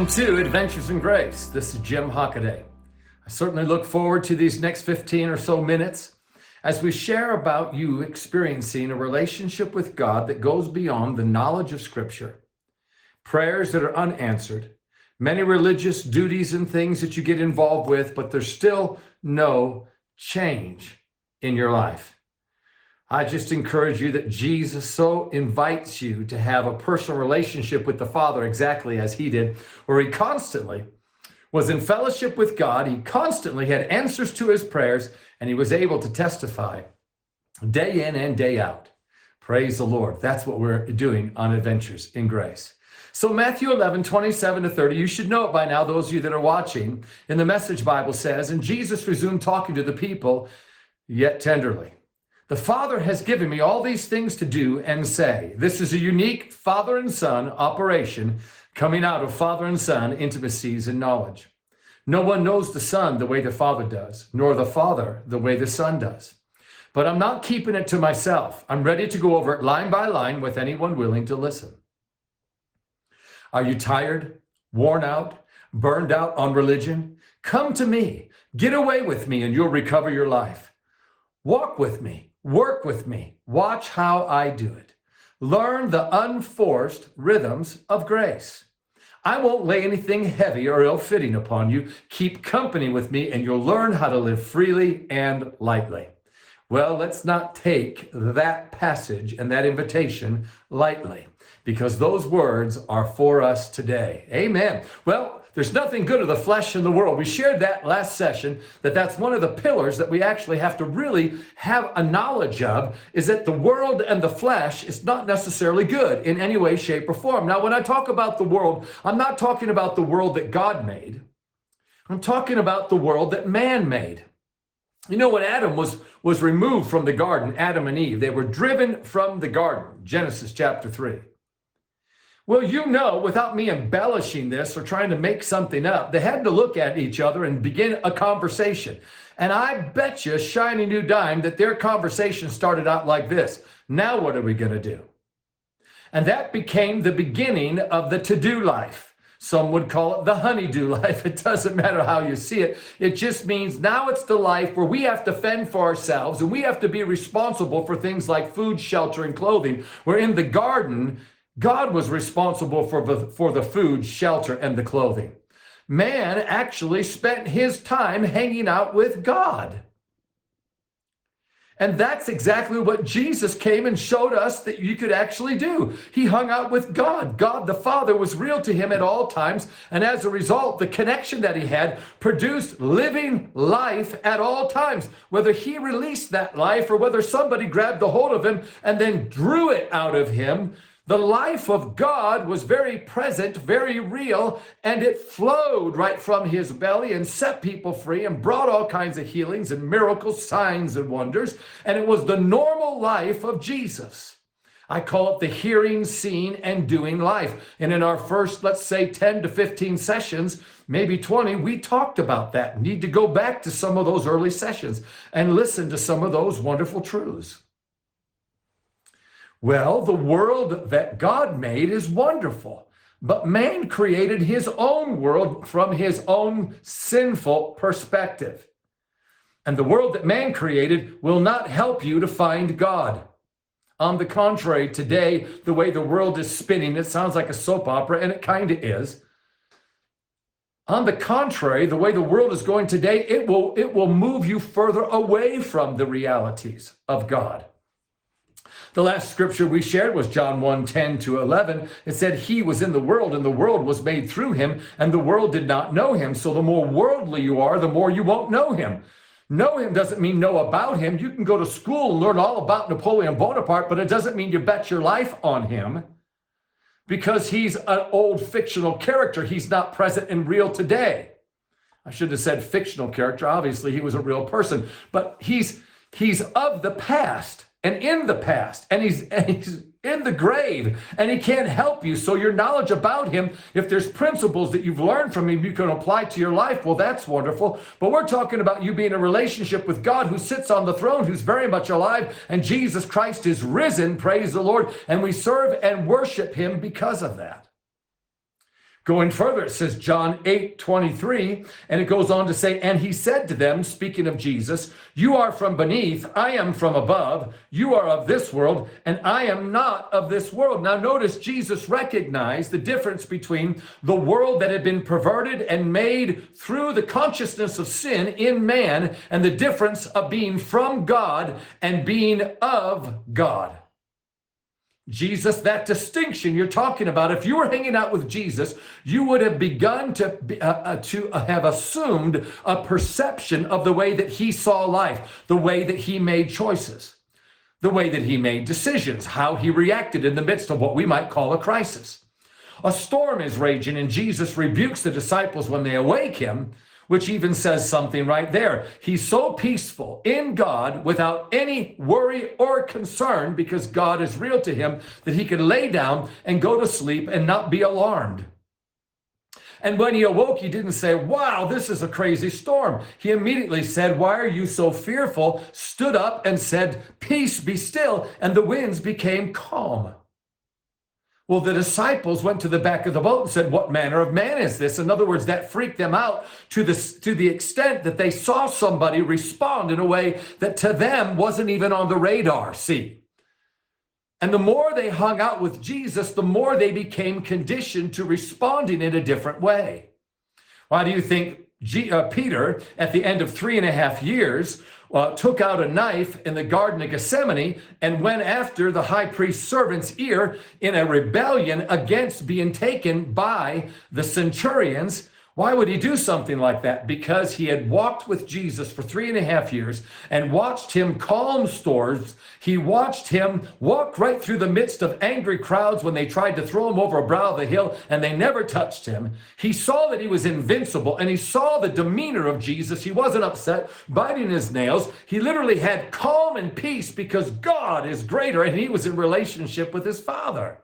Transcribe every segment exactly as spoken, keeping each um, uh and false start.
Welcome to Adventures in Grace. This is Jim Hockaday. I certainly look forward to these next fifteen or so minutes as we share about you experiencing a relationship with God that goes beyond the knowledge of Scripture, prayers that are unanswered, many religious duties and things that you get involved with, but there's still no change in your life. I just encourage you that Jesus so invites you to have a personal relationship with the Father exactly as he did, where he constantly was in fellowship with God. He constantly had answers to his prayers, and he was able to testify day in and day out. Praise the Lord. That's what we're doing on Adventures in Grace. So Matthew eleven, twenty-seven to thirty, you should know it by now, those of you that are watching. In the Message Bible says, and Jesus resumed talking to the people, yet tenderly. The Father has given me all these things to do and say. This is a unique father and son operation coming out of father and son intimacies and knowledge. No one knows the Son the way the Father does, nor the Father the way the Son does. But I'm not keeping it to myself. I'm ready to go over it line by line with anyone willing to listen. Are you tired, worn out, burned out on religion? Come to me. Get away with me and you'll recover your life. Walk with me. Work with me. Watch how I do it. Learn the unforced rhythms of grace. I won't lay anything heavy or ill-fitting upon you. Keep company with me and you'll learn how to live freely and lightly. Well, let's not take that passage and that invitation lightly, because those words are for us today. Amen. Well, there's nothing good of the flesh in the world. We shared that last session, that that's one of the pillars that we actually have to really have a knowledge of, is that the world and the flesh is not necessarily good in any way, shape, or form. Now, when I talk about the world, I'm not talking about the world that God made. I'm talking about the world that man made. You know, when Adam was, was removed from the garden, Adam and Eve, they were driven from the garden, Genesis chapter three. Well, you know, without me embellishing this or trying to make something up, they had to look at each other and begin a conversation. And I bet you, shiny new dime, that their conversation started out like this. Now what are we going to do? And that became the beginning of the to-do life. Some would call it the honey-do life. It doesn't matter how you see it. It just means now it's the life where we have to fend for ourselves and we have to be responsible for things like food, shelter, and clothing. We're in the garden. God was responsible for the, for the food, shelter, and the clothing. Man actually spent his time hanging out with God. And that's exactly what Jesus came and showed us that you could actually do. He hung out with God. God the Father was real to him at all times. And as a result, the connection that he had produced living life at all times. Whether he released that life or whether somebody grabbed a hold of him and then drew it out of him, the life of God was very present, very real, and it flowed right from his belly and set people free and brought all kinds of healings and miracles, signs and wonders. And it was the normal life of Jesus. I call it the hearing, seeing, and doing life. And in our first, let's say, ten to fifteen sessions, maybe twenty, we talked about that. Need to go back to some of those early sessions and listen to some of those wonderful truths. Well, the world that God made is wonderful, but man created his own world from his own sinful perspective. And the world that man created will not help you to find God. On the contrary, today, the way the world is spinning, it sounds like a soap opera, and it kind of is. On the contrary, the way the world is going today, it will, it will move you further away from the realities of God. The last scripture we shared was John one, ten to eleven. It said he was in the world and the world was made through him and the world did not know him. So the more worldly you are, the more you won't know him. Know him doesn't mean know about him. You can go to school and learn all about Napoleon Bonaparte, but it doesn't mean you bet your life on him because he's an old fictional character. He's not present and real today. I should have said fictional character. Obviously, he was a real person, but he's, he's of the past. And in the past, and he's, and he's in the grave, and he can't help you. So your knowledge about him, if there's principles that you've learned from him you can apply to your life, well, that's wonderful. But we're talking about you being in a relationship with God who sits on the throne, who's very much alive, and Jesus Christ is risen, praise the Lord, and we serve and worship him because of that. Going further, it says John eight twenty-three, and it goes on to say, and he said to them, speaking of Jesus, you are from beneath, I am from above, you are of this world, and I am not of this world. Now notice Jesus recognized the difference between the world that had been perverted and made through the consciousness of sin in man, and the difference of being from God and being of God. Jesus, that distinction you're talking about, if you were hanging out with Jesus, you would have begun to, be, uh, uh, to have assumed a perception of the way that he saw life, the way that he made choices, the way that he made decisions, how he reacted in the midst of what we might call a crisis. A storm is raging, and Jesus rebukes the disciples when they awake him, which even says something right there. He's so peaceful in God without any worry or concern because God is real to him that he can lay down and go to sleep and not be alarmed. And when he awoke, he didn't say, wow, this is a crazy storm. He immediately said, why are you so fearful? Stood up and said, peace, be still. And the winds became calm. Well, the disciples went to the back of the boat and said, what manner of man is this? In other words, that freaked them out to the, to the extent that they saw somebody respond in a way that to them wasn't even on the radar, see? And the more they hung out with Jesus, the more they became conditioned to responding in a different way. Why do you think G, uh, Peter, at the end of three and a half years, Uh, took out a knife in the Garden of Gethsemane and went after the high priest's servant's ear in a rebellion against being taken by the centurions? Why would he do something like that? Because he had walked with Jesus for three and a half years and watched him calm storms. He watched him walk right through the midst of angry crowds when they tried to throw him over a brow of the hill and they never touched him. He saw that he was invincible, and he saw the demeanor of Jesus. He wasn't upset, biting his nails. He literally had calm and peace because God is greater, and he was in relationship with his Father.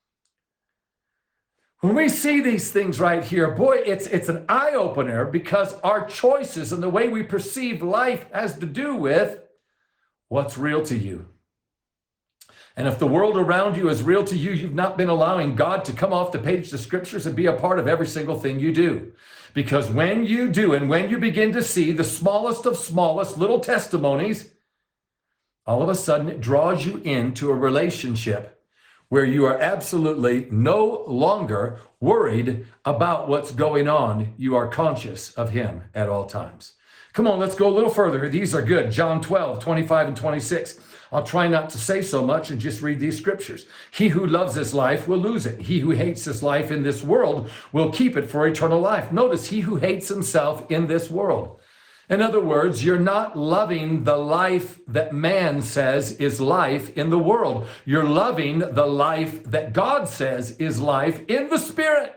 When we see these things right here, boy, it's it's an eye-opener because our choices and the way we perceive life has to do with what's real to you. And if the world around you is real to you, you've not been allowing God to come off the page of the scriptures and be a part of every single thing you do. Because when you do, and when you begin to see the smallest of smallest little testimonies, all of a sudden it draws you into a relationship where you are absolutely no longer worried about what's going on. You are conscious of him at all times. Come on, let's go a little further. These are good. John twelve, twenty-five and twenty-six. I'll try not to say so much and just read these scriptures. He who loves his life will lose it. He who hates his life in this world will keep it for eternal life. Notice, he who hates himself in this world. In other words, you're not loving the life that man says is life in the world. You're loving the life that God says is life in the Spirit.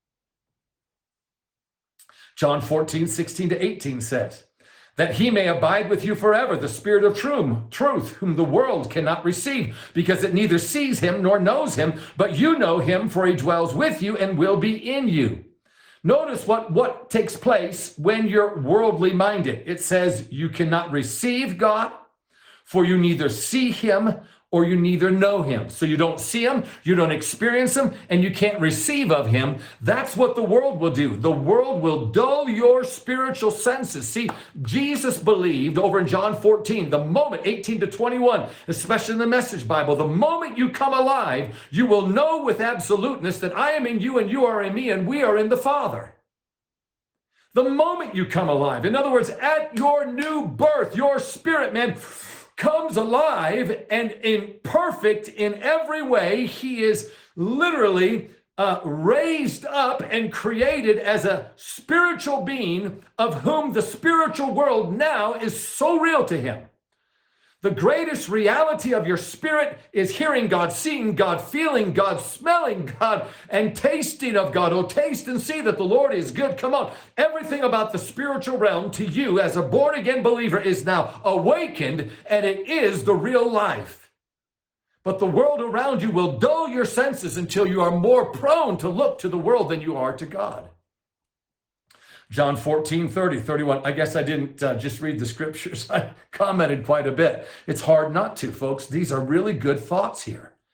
John fourteen, sixteen to eighteen says, that he may abide with you forever, the Spirit of truth, whom the world cannot receive, because it neither sees him nor knows him, but you know him, for he dwells with you and will be in you. Notice what, what takes place when you're worldly minded. It says you cannot receive God, for you neither see him or you neither know him. So you don't see him, you don't experience him, and you can't receive of him. That's what the world will do. The world will dull your spiritual senses. See, Jesus believed over in John fourteen, the moment, eighteen to twenty-one, especially in the Message Bible, the moment you come alive, you will know with absoluteness that I am in you and you are in me and we are in the Father. The moment you come alive, in other words, at your new birth, your spirit, man, comes alive and in perfect in every way. He is literally uh, raised up and created as a spiritual being of whom the spiritual world now is so real to him. The greatest reality of your spirit is hearing God, seeing God, feeling God, smelling God, and tasting of God. Oh, taste and see that the Lord is good. Come on. Everything about the spiritual realm to you as a born-again believer is now awakened, and it is the real life. But the world around you will dull your senses until you are more prone to look to the world than you are to God. John fourteen, thirty, thirty-one. I guess I didn't uh, just read the scriptures. I commented quite a bit. It's hard not to, folks. These are really good thoughts here.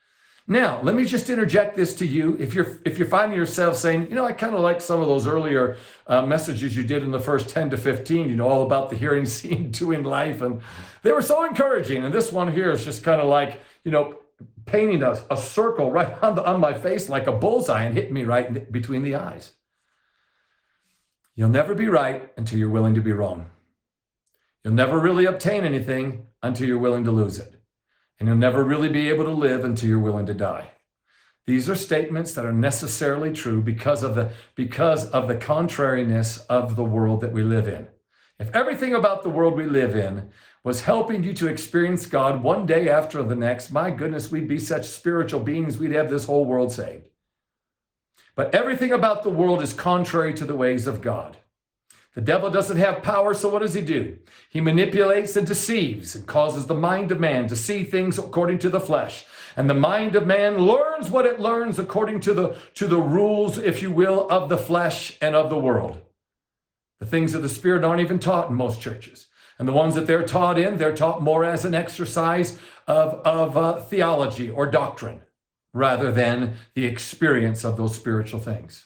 Now, let me just interject this to you. If you're if you're finding yourself saying, you know, I kind of like some of those earlier uh, messages you did in the first ten to fifteen, you know, all about the hearing, seeing, doing life, and they were so encouraging. And this one here is just kind of like, you know, painting a, a circle right on, the, on my face like a bullseye and hitting me right in, between the eyes. You'll never be right until you're willing to be wrong. You'll never really obtain anything until you're willing to lose it. And you'll never really be able to live until you're willing to die. These are statements that are necessarily true because of the because of the contrariness of the world that we live in. If everything about the world we live in was helping you to experience God one day after the next, my goodness, we'd be such spiritual beings, we'd have this whole world saved. But everything about the world is contrary to the ways of God. The devil doesn't have power, so what does he do? He manipulates and deceives and causes the mind of man to see things according to the flesh. And the mind of man learns what it learns according to the, to the rules, if you will, of the flesh and of the world. The things of the Spirit aren't even taught in most churches. And the ones that they're taught in, they're taught more as an exercise of, of uh, theology or doctrine, rather than the experience of those spiritual things.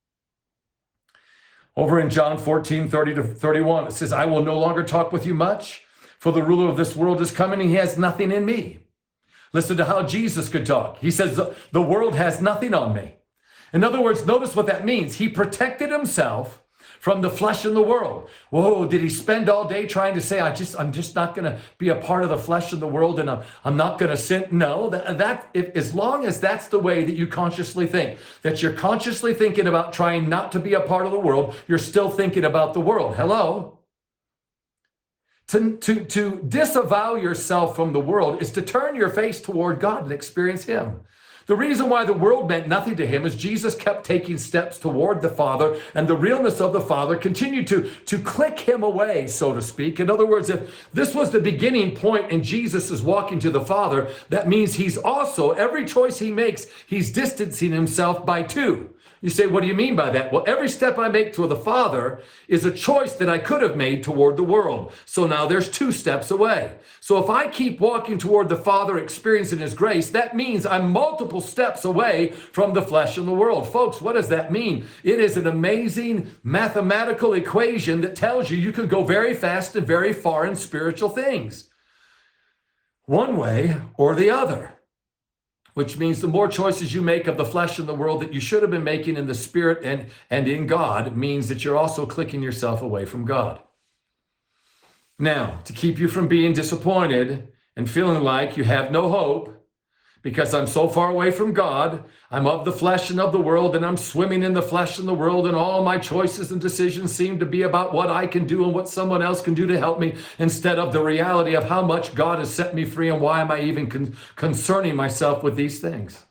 Over in John fourteen, thirty to thirty-one, it says, I will no longer talk with you much, for the ruler of this world is coming, and he has nothing in me. Listen to how Jesus could talk. He says, the world has nothing on me. In other words, notice what that means. He protected himself from the flesh and the world. Whoa, did he spend all day trying to say, I just, I'm just not going to be a part of the flesh and the world, and I'm, I'm not going to sin? No, that, that if, as long as that's the way that you consciously think, that you're consciously thinking about trying not to be a part of the world, you're still thinking about the world. Hello? To, to, to disavow yourself from the world is to turn your face toward God and experience him. The reason why the world meant nothing to him is Jesus kept taking steps toward the Father, and the realness of the Father continued to, to click him away, so to speak. In other words, if this was the beginning point and Jesus is walking to the Father, that means he's also, every choice he makes, he's distancing himself by two. You say, what do you mean by that? Well, every step I make toward the Father is a choice that I could have made toward the world. So now there's two steps away. So if I keep walking toward the Father, experiencing his grace, that means I'm multiple steps away from the flesh and the world. Folks, what does that mean? It is an amazing mathematical equation that tells you you can go very fast and very far in spiritual things, one way or the other. Which means the more choices you make of the flesh and the world that you should have been making in the Spirit and, and in God means that you're also clicking yourself away from God. Now, to keep you from being disappointed and feeling like you have no hope, because I'm so far away from God, I'm of the flesh and of the world, and I'm swimming in the flesh and the world, and all my choices and decisions seem to be about what I can do and what someone else can do to help me, instead of the reality of how much God has set me free and why am I even con- concerning myself with these things.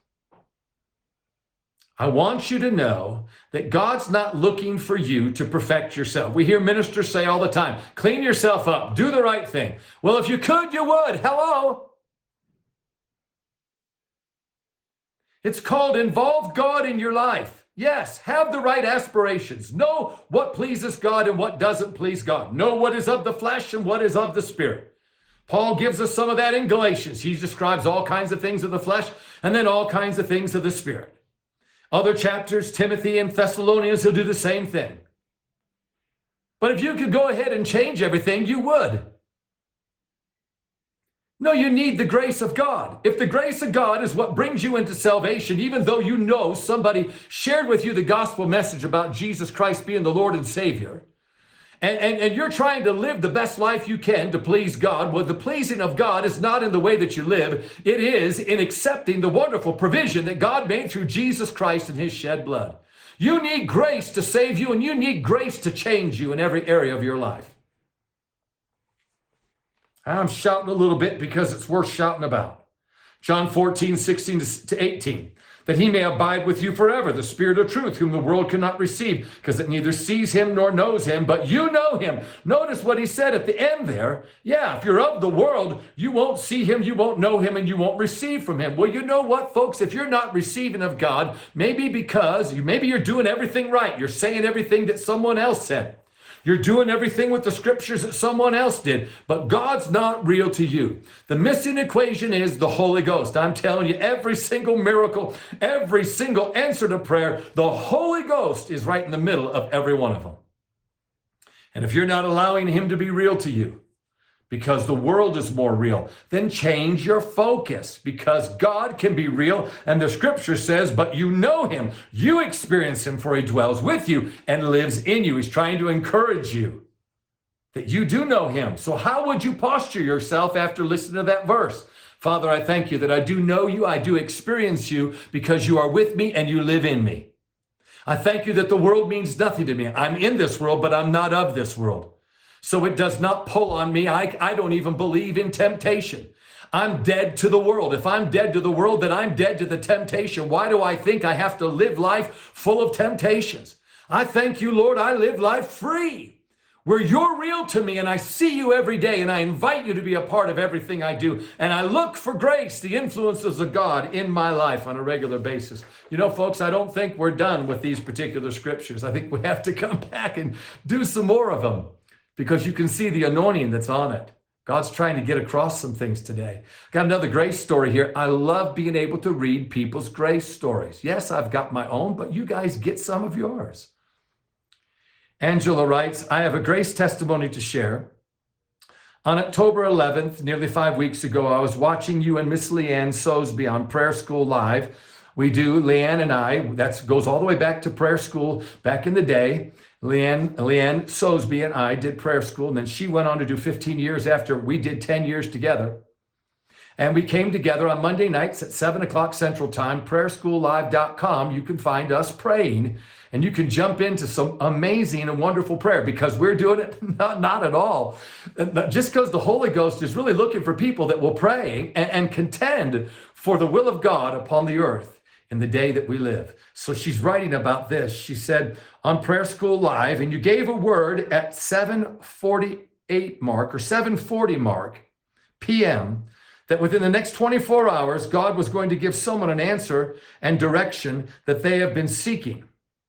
I want you to know that God's not looking for you to perfect yourself. We hear ministers say all the time, clean yourself up, do the right thing. Well, if you could, you would. Hello? It's called involve God in your life. Yes, have the right aspirations. Know what pleases God and what doesn't please God. Know what is of the flesh and what is of the Spirit. Paul gives us some of that in Galatians. He describes all kinds of things of the flesh and then all kinds of things of the Spirit. Other chapters, Timothy and Thessalonians, he'll do the same thing. But if you could go ahead and change everything, you would. No, you need the grace of God. If the grace of God is what brings you into salvation, even though you know somebody shared with you the gospel message about Jesus Christ being the Lord and Savior, and, and, and you're trying to live the best life you can to please God, well, the pleasing of God is not in the way that you live. It is in accepting the wonderful provision that God made through Jesus Christ and his shed blood. You need grace to save you, and you need grace to change you in every area of your life. I'm shouting a little bit because it's worth shouting about. John fourteen, sixteen to eighteen, that he may abide with you forever, the Spirit of truth, whom the world cannot receive, because it neither sees him nor knows him, but you know him. Notice what he said at the end there. Yeah, if you're of the world, you won't see him, you won't know him, and you won't receive from him. Well, you know what, folks? If you're not receiving of God, maybe because you, maybe you're doing everything right. You're saying everything that someone else said. You're doing everything with the scriptures that someone else did, but God's not real to you. The missing equation is the Holy Ghost. I'm telling you, every single miracle, every single answer to prayer, the Holy Ghost is right in the middle of every one of them. And if you're not allowing him to be real to you, because the world is more real, then change your focus, because God can be real. And the scripture says, but you know him, you experience him, for he dwells with you and lives in you. He's trying to encourage you that you do know him. So how would you posture yourself after listening to that verse? Father, I thank you that I do know you, I do experience you, because you are with me and you live in me. I thank you that the world means nothing to me. I'm in this world, but I'm not of this world. So it does not pull on me. I, I don't even believe in temptation. I'm dead to the world. If I'm dead to the world, then I'm dead to the temptation. Why do I think I have to live life full of temptations? I thank you, Lord, I live life free, where you're real to me and I see you every day and I invite you to be a part of everything I do. And I look for grace, the influences of God in my life on a regular basis. You know, folks, I don't think we're done with these particular scriptures. I think we have to come back and do some more of them, because you can see the anointing that's on it. God's trying to get across some things today. Got another grace story here. I love being able to read people's grace stories. Yes, I've got my own, but you guys get some of yours. Angela writes, I have a grace testimony to share. On October eleventh, nearly five weeks ago, I was watching you and Miss Leanne Sosby on Prayer School Live. We do, Leanne and I, that goes all the way back to prayer school back in the day. Leanne, Leanne Sosby and I did prayer school, and then she went on to do fifteen years after we did ten years together. And we came together on Monday nights at seven o'clock Central Time, prayer school live dot com. You can find us praying, and you can jump into some amazing and wonderful prayer, because we're doing it not, not at all. Just because the Holy Ghost is really looking for people that will pray and, and contend for the will of God upon the earth in the day that we live. So she's writing about this. She said, on Prayer School Live, and you gave a word at seven forty-eight mark or seven forty mark P M that within the next twenty-four hours, God was going to give someone an answer and direction that they have been seeking,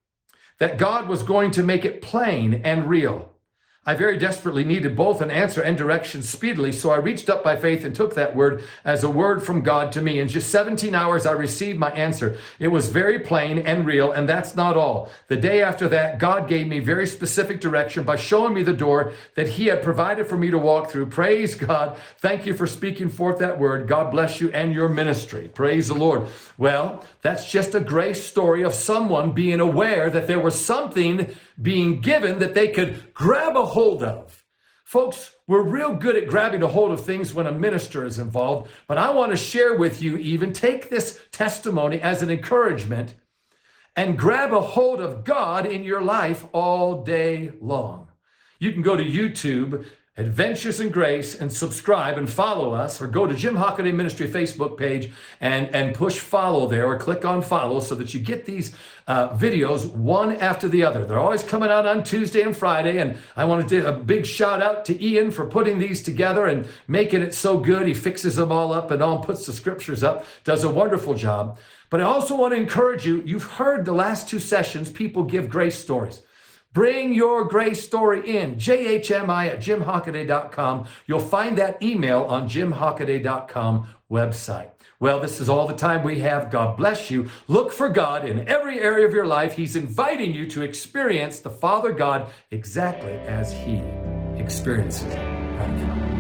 that God was going to make it plain and real. I very desperately needed both an answer and direction speedily, so I reached up by faith and took that word as a word from God to me. In just seventeen hours, I received my answer. It was very plain and real, and that's not all. The day after that, God gave me very specific direction by showing me the door that he had provided for me to walk through. Praise God. Thank you for speaking forth that word. God bless you and your ministry. Praise the Lord. Well, that's just a grace story of someone being aware that there was something being given that they could grab a hold of. Folks, we're real good at grabbing a hold of things when a minister is involved, but I want to share with you, even take this testimony as an encouragement and grab a hold of God in your life all day long. You can go to YouTube, Adventures in Grace, and subscribe and follow us, or go to Jim Hockaday Ministry Facebook page and, and push follow there, or click on follow, so that you get these uh, videos one after the other. They're always coming out on Tuesday and Friday, and I want to do a big shout out to Ian for putting these together and making it so good. He fixes them all up and all puts the scriptures up, does a wonderful job. But I also want to encourage you, you've heard the last two sessions, people give grace stories. Bring your grace story in, J H M I at jim hockaday dot com. You'll find that email on jim hockaday dot com website. Well, this is all the time we have. God bless you. Look for God in every area of your life. He's inviting you to experience the Father God exactly as he experiences it right now.